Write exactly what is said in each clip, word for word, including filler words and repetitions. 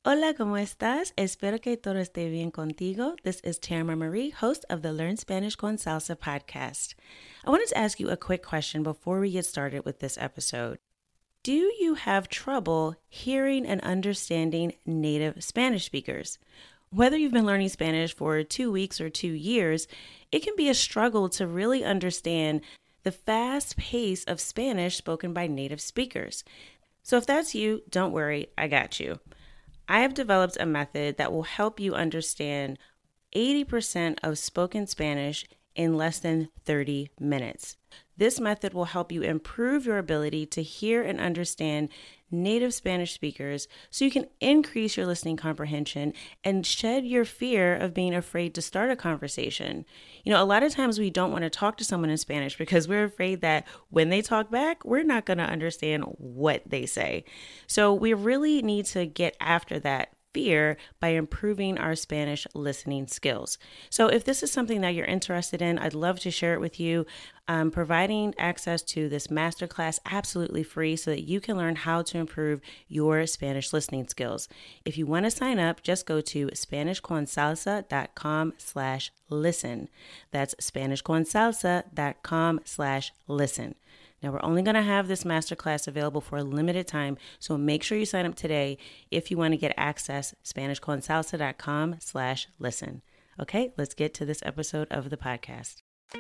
Hola, ¿cómo estás? Espero que todo esté bien contigo. This is Tamara Marie, host of the Learn Spanish con Salsa podcast. I wanted to ask you a quick question before we get started with this episode. Do you have trouble hearing and understanding native Spanish speakers? Whether you've been learning Spanish for two weeks or two years, it can be a struggle to really understand the fast pace of Spanish spoken by native speakers. So if that's you, don't worry, I got you. I have developed a method that will help you understand eighty percent of spoken Spanish in less than thirty minutes. This method will help you improve your ability to hear and understand native Spanish speakers so you can increase your listening comprehension and shed your fear of being afraid to start a conversation. You know, a lot of times we don't want to talk to someone in Spanish because we're afraid that when they talk back, we're not going to understand what they say. So we really need to get after that fear by improving our Spanish listening skills. So if this is something that you're interested in, I'd love to share it with you. I'm providing access to this masterclass absolutely free so that you can learn how to improve your Spanish listening skills. If you want to sign up, just go to SpanishConSalsa.com slash listen. That's SpanishConSalsa.com slash listen. Now, we're only going to have this masterclass available for a limited time, so make sure you sign up today if you want to get access, SpanishConSalsa.com slash listen. Okay, let's get to this episode of the podcast.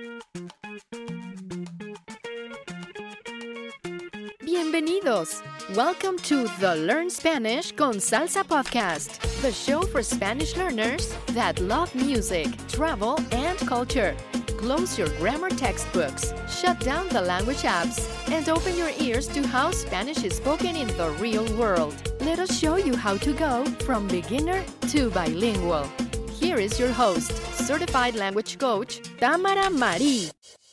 Bienvenidos! Welcome to the Learn Spanish con Salsa podcast, the show for Spanish learners that love music, travel, and culture. Close your grammar textbooks, shut down the language apps, and open your ears to how Spanish is spoken in the real world. Let us show you how to go from beginner to bilingual. Here is your host, certified language coach, Tamara Marie.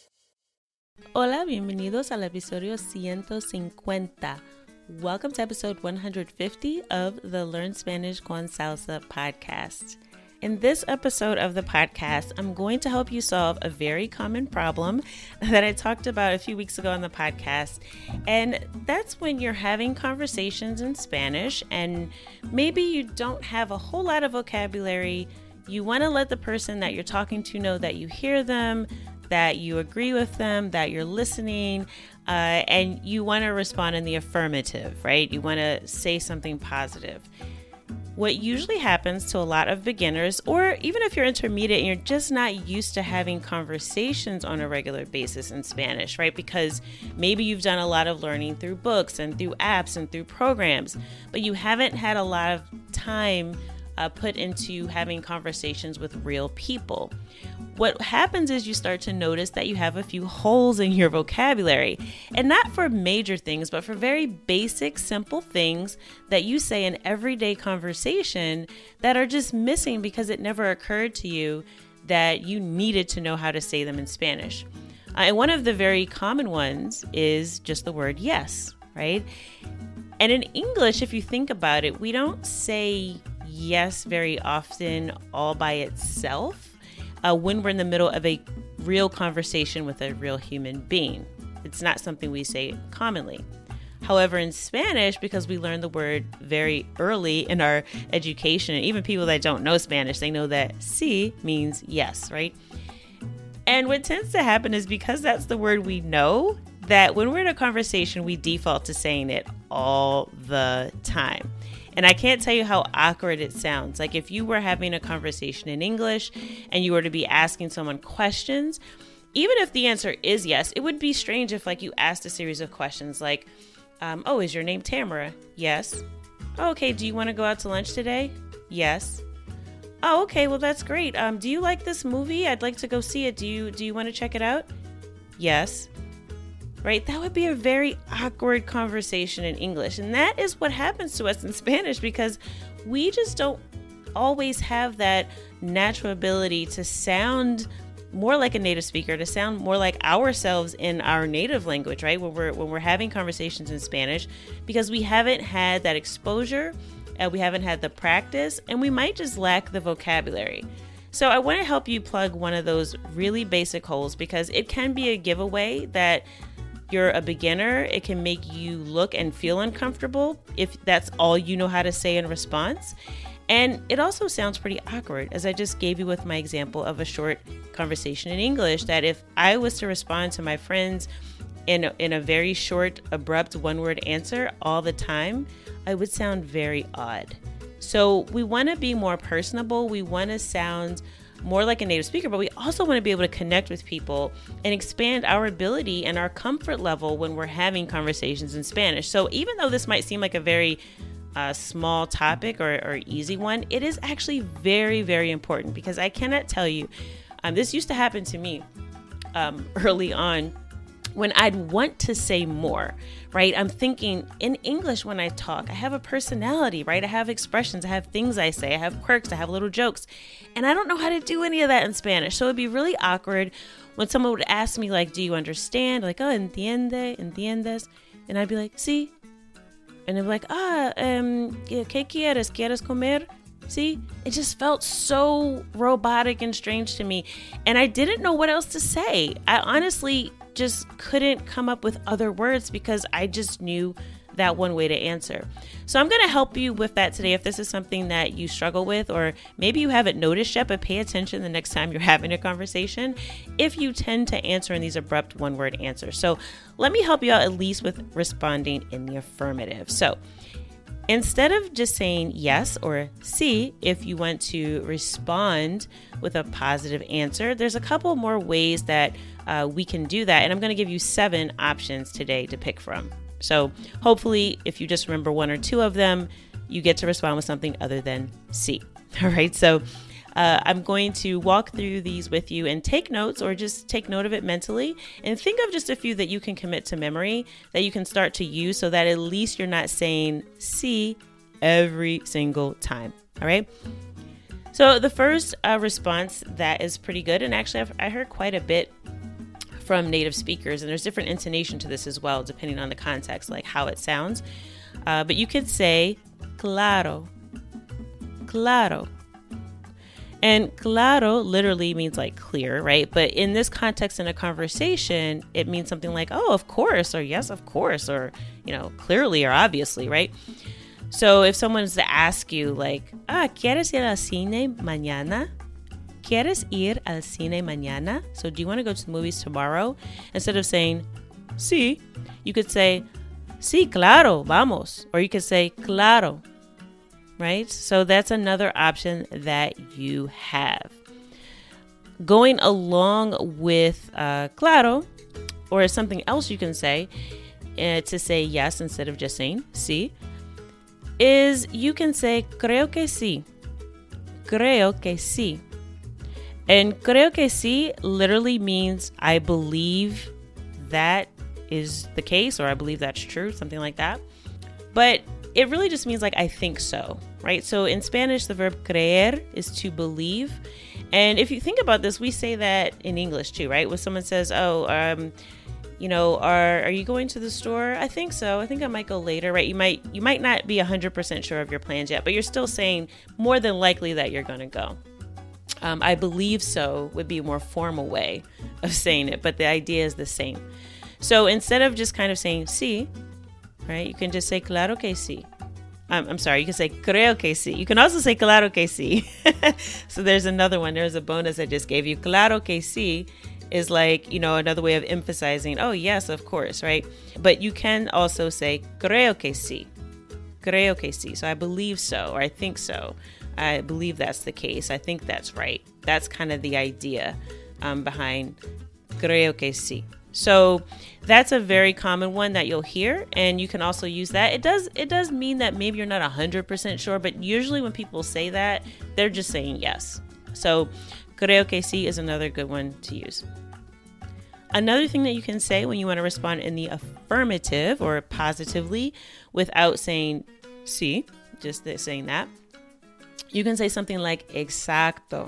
Hola, bienvenidos al episodio ciento cincuenta. Welcome to episode one hundred fifty of the Learn Spanish con Salsa podcast. In this episode of the podcast, I'm going to help you solve a very common problem that I talked about a few weeks ago on the podcast. And that's when you're having conversations in Spanish and maybe you don't have a whole lot of vocabulary. You want to let the person that you're talking to know that you hear them, that you agree with them, that you're listening, uh, and you want to respond in the affirmative, right? You want to say something positive. What usually happens to a lot of beginners, or even if you're intermediate and you're just not used to having conversations on a regular basis in Spanish, right? Because maybe you've done a lot of learning through books and through apps and through programs, but you haven't had a lot of time uh, put into having conversations with real people. What happens is you start to notice that you have a few holes in your vocabulary, and not for major things, but for very basic, simple things that you say in everyday conversation that are just missing because it never occurred to you that you needed to know how to say them in Spanish. Uh, and one of the very common ones is just the word yes, right? And in English, if you think about it, we don't say yes very often all by itself. Uh, when we're in the middle of a real conversation with a real human being. It's not something we say commonly. However, in Spanish, because we learn the word very early in our education, and even people that don't know Spanish, they know that sí means yes, right? And what tends to happen is because that's the word we know, that when we're in a conversation, we default to saying it all the time. And I can't tell you how awkward it sounds. Like if you were having a conversation in English and you were to be asking someone questions, even if the answer is yes, it would be strange if like you asked a series of questions like, um, oh, is your name Tamara? Yes. Oh, okay, do you want to go out to lunch today? Yes. Oh, okay, well, that's great. Um, do you like this movie? I'd like to go see it. Do you, do you want to check it out? Yes. Right? That would be a very awkward conversation in English. And that is what happens to us in Spanish because we just don't always have that natural ability to sound more like a native speaker, to sound more like ourselves in our native language, right? When we're, when we're having conversations in Spanish, because we haven't had that exposure, and we haven't had the practice, and we might just lack the vocabulary. So I want to help you plug one of those really basic holes because it can be a giveaway that you're a beginner, it can make you look and feel uncomfortable if that's all you know how to say in response. And it also sounds pretty awkward, as I just gave you with my example of a short conversation in English, that if I was to respond to my friends in a, in a very short, abrupt one-word answer all the time, I would sound very odd. So we want to be more personable. We want to sound more like a native speaker, but we also want to be able to connect with people and expand our ability and our comfort level when we're having conversations in Spanish. So even though this might seem like a very uh, small topic or, or easy one, it is actually very, very important, because I cannot tell you, um, this used to happen to me um, early on, when I'd want to say more, right? I'm thinking in English when I talk, I have a personality, right? I have expressions, I have things I say, I have quirks, I have little jokes, and I don't know how to do any of that in Spanish. So it'd be really awkward when someone would ask me, like, do you understand? Like, oh, entiende, entiendes? And I'd be like, sí. And they'd be like, ah, um, ¿qué quieres? ¿Quieres comer? See, it just felt so robotic and strange to me. And I didn't know what else to say. I honestly just couldn't come up with other words because I just knew that one way to answer. So I'm going to help you with that today if this is something that you struggle with, or maybe you haven't noticed yet, but pay attention the next time you're having a conversation if you tend to answer in these abrupt one-word answers. So let me help you out at least with responding in the affirmative. So instead of just saying yes or sí, if you want to respond with a positive answer, there's a couple more ways that uh, we can do that. And I'm going to give you seven options today to pick from. So hopefully, if you just remember one or two of them, you get to respond with something other than sí. All right. So uh, I'm going to walk through these with you and take notes, or just take note of it mentally, and think of just a few that you can commit to memory that you can start to use, so that at least you're not saying sí every single time. All right. So the first uh, response that is pretty good, and actually I've, I heard quite a bit from native speakers, and there's different intonation to this as well, depending on the context, like how it sounds. Uh, but you could say claro, claro. And claro literally means like clear, right? But in this context, in a conversation, it means something like, oh, of course, or yes, of course, or, you know, clearly or obviously, right? So if someone's to ask you like, ah, ¿quieres ir al cine mañana? ¿Quieres ir al cine mañana? So do you want to go to the movies tomorrow? Instead of saying sí, you could say sí, claro, vamos. Or you could say claro, right? So that's another option that you have. Going along with uh, claro, or something else you can say uh, to say yes instead of just saying sí, is you can say creo que sí. Creo que sí. And creo que sí literally means I believe that is the case, or I believe that's true, something like that. But it really just means like I think so, right? So in Spanish, the verb creer is to believe. And if you think about this, we say that in English too, right? When someone says, oh, um, you know, are are you going to the store? I think so. I think I might go later, right? You might you might not be one hundred percent sure of your plans yet, but you're still saying more than likely that you're going to go. Um, I believe so would be a more formal way of saying it, but the idea is the same. So instead of just kind of saying sí, right, you can just say claro que sí. Um, I'm sorry, you can say creo que sí. You can also say claro que sí. So there's another one. There's a bonus I just gave you. Claro que sí is like, you know, another way of emphasizing, oh, yes, of course, right? But you can also say creo que sí. Creo que sí. So I believe so, or I think so. I believe that's the case. I think that's right. That's kind of the idea um, behind creo que sí. So that's a very common one that you'll hear, and you can also use that. It does it does mean that maybe you're not one hundred percent sure, but usually when people say that, they're just saying yes. So creo que sí is another good one to use. Another thing that you can say when you want to respond in the affirmative or positively without saying sí, just saying that, you can say something like exacto,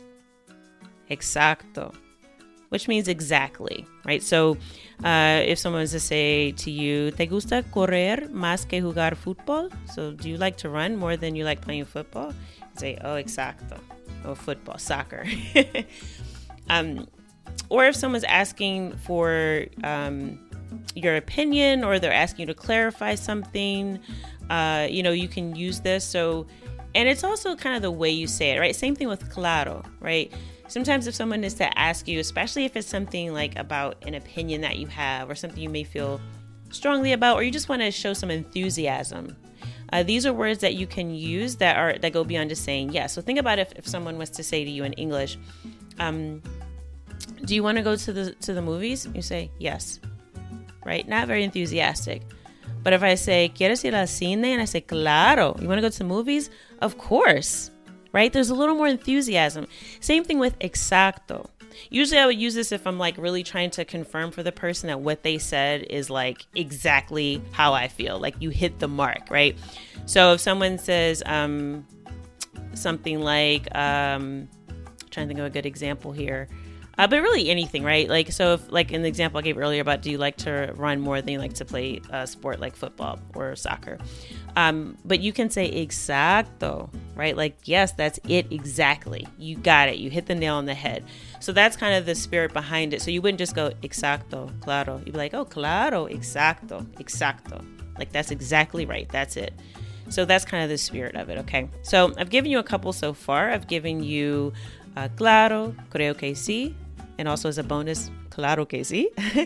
exacto, which means exactly, right? So uh, if someone was to say to you, ¿te gusta correr más que jugar fútbol? So do you like to run more than you like playing football? You say, oh, exacto, or football, soccer. um, or if someone's asking for um, your opinion, or they're asking you to clarify something, uh, you know, you can use this. So, and it's also kind of the way you say it, right? Same thing with claro, right? Sometimes if someone is to ask you, especially if it's something like about an opinion that you have or something you may feel strongly about, or you just want to show some enthusiasm, uh, these are words that you can use that are that go beyond just saying yes. So think about if, if someone was to say to you in English, um, do you want to go to the to the movies? You say yes, right? Not very enthusiastic. But if I say, ¿quieres ir al cine? And I say, claro. You want to go to the movies? Of course, right? There's a little more enthusiasm. Same thing with exacto. Usually I would use this if I'm like really trying to confirm for the person that what they said is like exactly how I feel, like you hit the mark, right? So if someone says um, something like, um, I'm trying to think of a good example here, uh, but really anything, right? Like, so if like in the example I gave earlier about, do you like to run more than you like to play a sport like football or soccer? Um, but you can say exacto, right? Like, yes, that's it exactly. You got it. You hit the nail on the head. So that's kind of the spirit behind it. So you wouldn't just go exacto, claro. You'd be like, oh, claro, exacto, exacto. Like, that's exactly right. That's it. So that's kind of the spirit of it, okay? So I've given you a couple so far. I've given you uh, claro, creo que sí, and also as a bonus, claro que sí,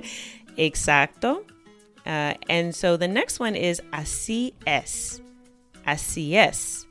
exacto. Uh, and so the next one is así es, así es.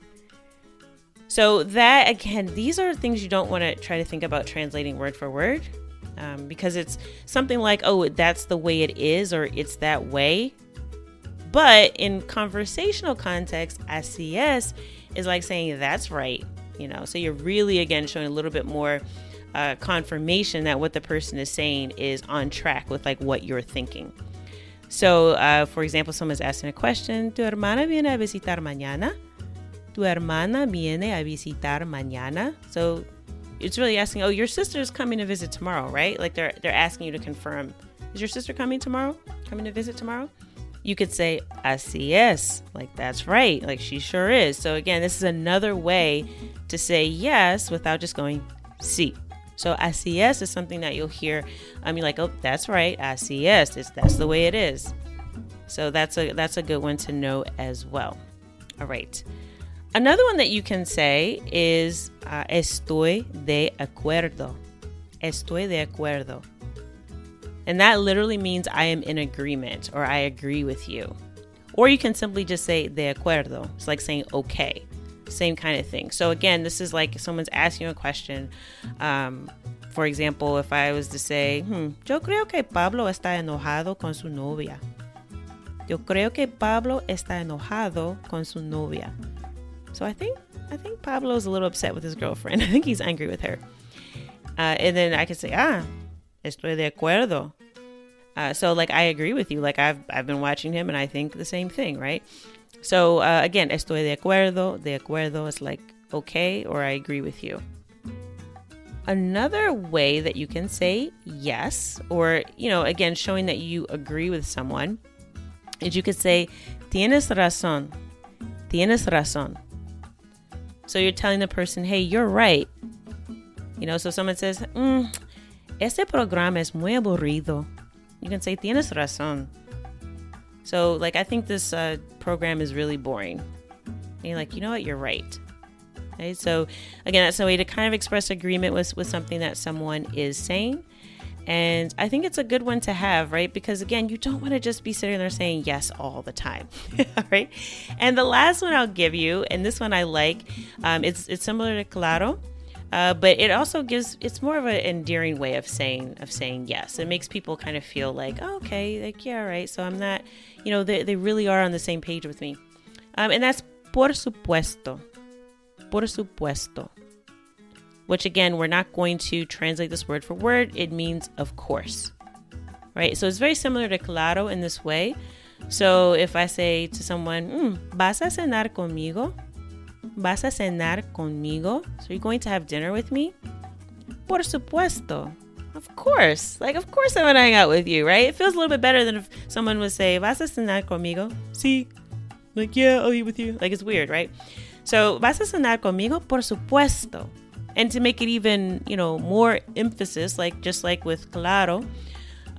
So that, again, these are things you don't want to try to think about translating word for word, um, because it's something like, oh, that's the way it is, or it's that way. But in conversational context, así es is like saying that's right, you know. So you're really, again, showing a little bit more uh, confirmation that what the person is saying is on track with like what you're thinking. So, uh, for example, someone's asking a question, ¿Tu hermana viene a visitar mañana? Tu hermana viene a visitar mañana? So it's really asking, oh, your sister's coming to visit tomorrow, right? Like they're they're asking you to confirm, is your sister coming tomorrow? Coming to visit tomorrow? You could say, así es, like that's right, like she sure is. So again, this is another way to say yes without just going sí. So así es is something that you'll hear. I mean, like, oh, that's right. Así es. It's, that's the way it is. So that's a that's a good one to know as well. All right. Another one that you can say is uh, estoy de acuerdo. Estoy de acuerdo. And that literally means I am in agreement or I agree with you. Or you can simply just say de acuerdo. It's like saying okay. Same kind of thing. So again, this is like someone's asking you a question. Um, for example, if I was to say, hmm, yo creo que Pablo está enojado con su novia. Yo creo que Pablo está enojado con su novia. So I think I think Pablo's a little upset with his girlfriend. I think he's angry with her. Uh, and then I could say, ah, estoy de acuerdo. Uh, so like I agree with you. Like I've I've been watching him and I think the same thing, right? So uh, again, estoy de acuerdo. De acuerdo is like okay, or I agree with you. Another way that you can say yes, or, you know, again, showing that you agree with someone, is you could say, tienes razón. Tienes razón. So you're telling the person, hey, you're right. You know, so someone says, mm, este programa es muy aburrido. You can say, tienes razón. So, like, I think this uh, program is really boring. And you're like, you know what? You're right. Okay? So, again, that's a way to kind of express agreement with, with something that someone is saying. And I think it's a good one to have, right? Because, again, you don't want to just be sitting there saying yes all the time, all right? And the last one I'll give you, and this one I like, um, it's it's similar to claro. Uh, but it also gives, it's more of an endearing way of saying, of saying yes. It makes people kind of feel like, oh, okay, like, yeah, right. So I'm not, you know, they, they really are on the same page with me. Um, and that's por supuesto, por supuesto, which again, we're not going to translate this word for word. It means of course, right? So it's very similar to claro in this way. So if I say to someone, mm, ¿vas a cenar conmigo? ¿Vas a cenar conmigo? So you're going to have dinner with me? Por supuesto. Of course. Like, of course I'm going to hang out with you, right? It feels a little bit better than if someone would say, ¿vas a cenar conmigo? Sí. Like, yeah, I'll eat with you. Like, it's weird, right? So, ¿vas a cenar conmigo? Por supuesto. And to make it even, you know, more emphasis, like just like with claro,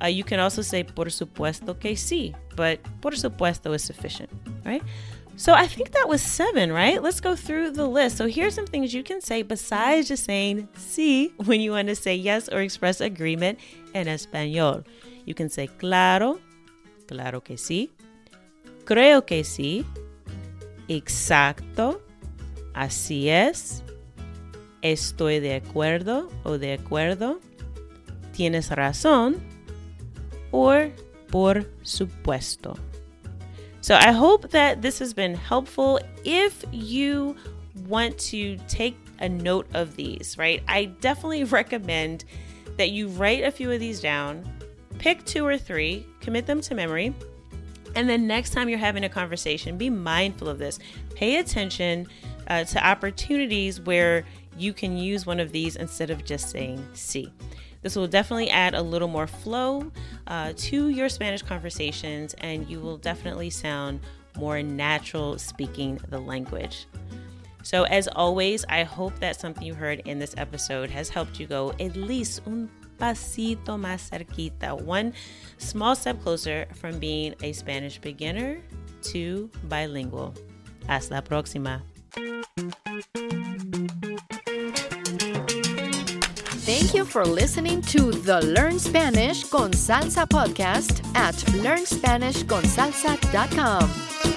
Uh, you can also say por supuesto que sí, but por supuesto is sufficient, right? So I think that was seven, right? Let's go through the list. So here's some things you can say besides just saying sí when you want to say yes or express agreement in Espanol. You can say claro, claro que sí, creo que sí, exacto, así es, estoy de acuerdo o de acuerdo, tienes razón, or por supuesto. So I hope that this has been helpful. If you want to take a note of these, right, I definitely recommend that you write a few of these down, pick two or three, commit them to memory, and then next time you're having a conversation, be mindful of this. Pay attention uh, to opportunities where you can use one of these instead of just saying sí. This will definitely add a little more flow uh, to your Spanish conversations, and you will definitely sound more natural speaking the language. So as always, I hope that something you heard in this episode has helped you go at least un pasito más cerquita, one small step closer from being a Spanish beginner to bilingual. Hasta la próxima. Thank you for listening to the Learn Spanish con Salsa podcast at learn spanish con salsa dot com.